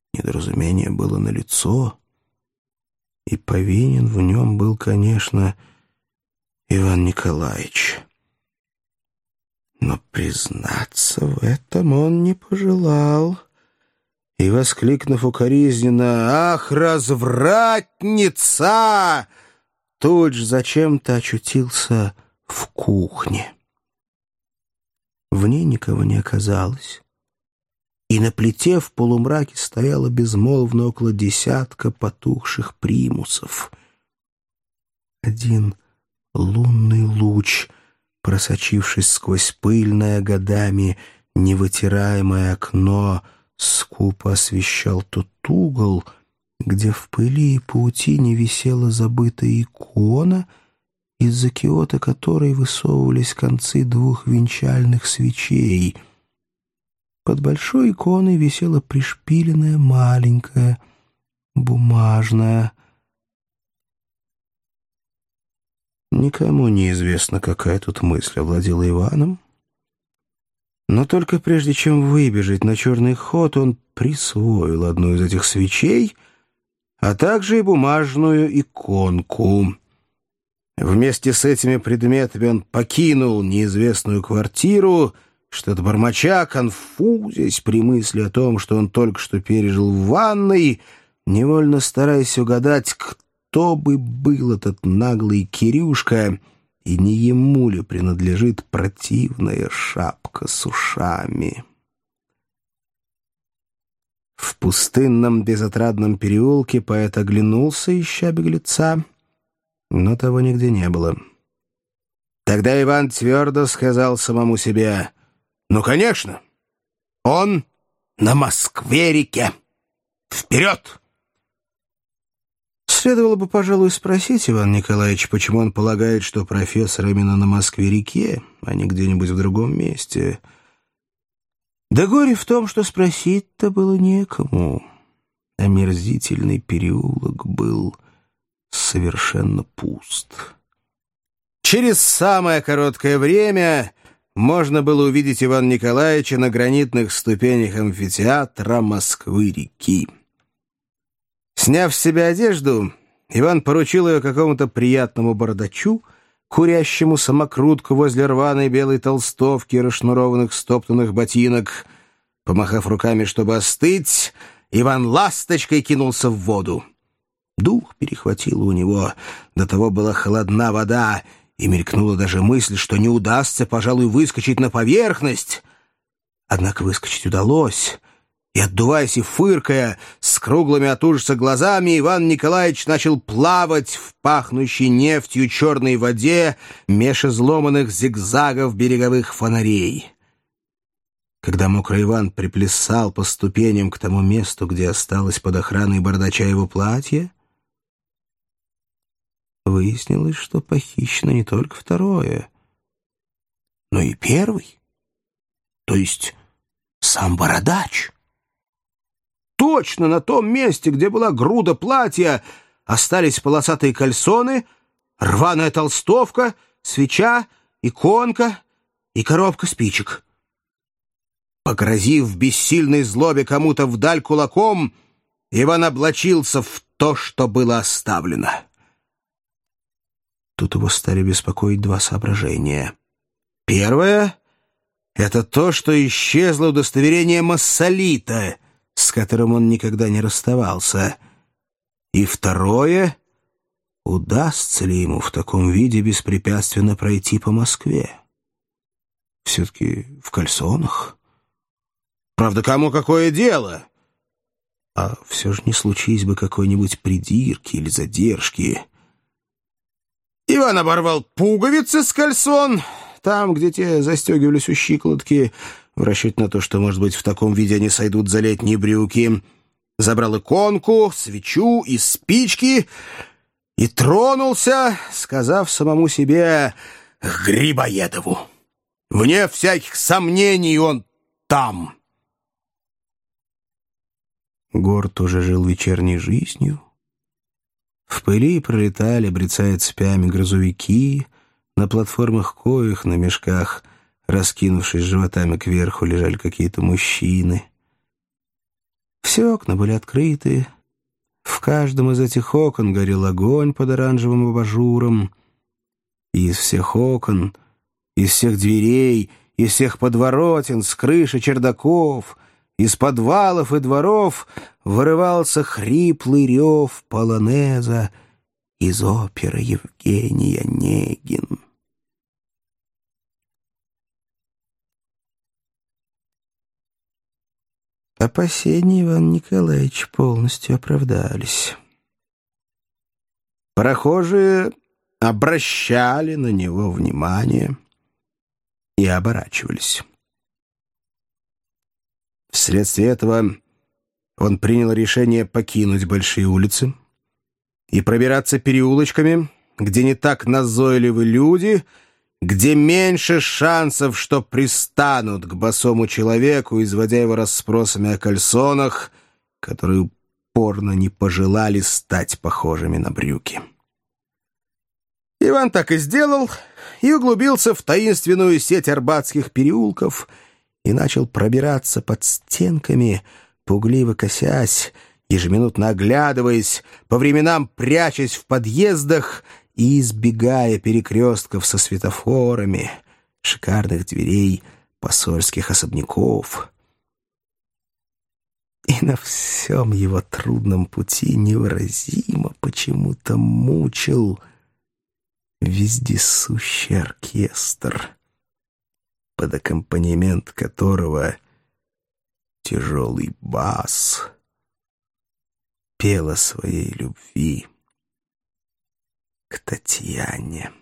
Недоразумение было налицо, и повинен в нем был, конечно, Иван Николаевич. Но признаться в этом он не пожелал, и, воскликнув укоризненно «Ах, развратница!», тут же зачем-то очутился в кухне. В ней никого не оказалось, и на плите в полумраке стояло безмолвно около десятка потухших примусов. Один лунный луч, просочившись сквозь пыльное годами невытираемое окно, скупо освещал тот угол, где в пыли и паутине висела забытая икона, из-за киота которой высовывались концы двух венчальных свечей. Под большой иконой висела пришпиленная маленькая, бумажная. Никому неизвестно, какая тут мысль овладела Иваном, но только прежде чем выбежать на черный ход, он присвоил одну из этих свечей, а также и бумажную иконку. Вместе с этими предметами он покинул неизвестную квартиру, что-то бормоча, конфузясь при мысли о том, что он только что пережил в ванной, невольно стараясь угадать, кто бы был этот наглый Кирюшка, и не ему ли принадлежит противная шапка с ушами. В пустынном безотрадном переулке поэт оглянулся, ища беглеца, но того нигде не было. Тогда Иван твердо сказал самому себе: «Ну, конечно, он на Москве-реке! Вперед!» Следовало бы, пожалуй, спросить Ивана Николаевича, почему он полагает, что профессор именно на Москве-реке, а не где-нибудь в другом месте. Да горе в том, что спросить-то было некому. Омерзительный переулок был совершенно пуст. Через самое короткое время можно было увидеть Ивана Николаевича на гранитных ступенях амфитеатра Москвы-реки. Сняв с себя одежду, Иван поручил ее какому-то приятному бородачу, курящему самокрутку возле рваной белой толстовки и расшнурованных стоптанных ботинок. Помахав руками, чтобы остыть, Иван ласточкой кинулся в воду. Дух перехватило у него, до того была холодна вода, и мелькнула даже мысль, что не удастся, пожалуй, выскочить на поверхность. Однако выскочить удалось, и, отдуваясь и фыркая, с круглыми от ужаса глазами, Иван Николаевич начал плавать в пахнущей нефтью черной воде меж изломанных зигзагов береговых фонарей. Когда мокрый Иван приплясал по ступеням к тому месту, где осталось под охраной бардача его платье, выяснилось, что похищено не только второе, но и первый, то есть сам бородач. Точно на том месте, где была груда платья, остались полосатые кальсоны, рваная толстовка, свеча, иконка и коробка спичек. Погрозив в бессильной злобе кому-то вдаль кулаком, Иван облачился в то, что было оставлено. Тут его стали беспокоить два соображения. Первое — это то, что исчезло удостоверение массолита, с которым он никогда не расставался. И второе — удастся ли ему в таком виде беспрепятственно пройти по Москве. Все-таки в кальсонах. Правда, кому какое дело? А все же не случись бы какой-нибудь придирки или задержки. Иван оборвал пуговицы с кальсон, там, где те застегивались у щиколотки, в расчете на то, что, может быть, в таком виде они сойдут за летние брюки, забрал иконку, свечу и спички и тронулся, сказав самому себе: «К Грибоедову! Вне всяких сомнений он там!» Город уже жил вечерней жизнью. В пыли пролетали, брецая цепями, грузовики, на платформах коих, на мешках, раскинувшись животами кверху, лежали какие-то мужчины. В Все окна были открыты. В каждом из этих окон горел огонь под оранжевым абажуром. И из всех окон, из всех дверей, из всех подворотен, с крыши чердаков, из подвалов и дворов вырывался хриплый рев полонеза из оперы Евгений Онегин. Опасения Ивана Николаевича полностью оправдались. Прохожие обращали на него внимание и оборачивались. Вследствие этого он принял решение покинуть большие улицы и пробираться переулочками, где не так назойливы люди, где меньше шансов, что пристанут к босому человеку, изводя его расспросами о кальсонах, которые упорно не пожелали стать похожими на брюки. Иван так и сделал, и углубился в таинственную сеть арбатских переулков и начал пробираться под стенками, пугливо косясь, ежеминутно оглядываясь, по временам прячась в подъездах и избегая перекрестков со светофорами, шикарных дверей посольских особняков. И на всем его трудном пути невыразимо почему-то мучил вездесущий оркестр, под аккомпанемент которого тяжелый бас пел о своей любви к Татьяне.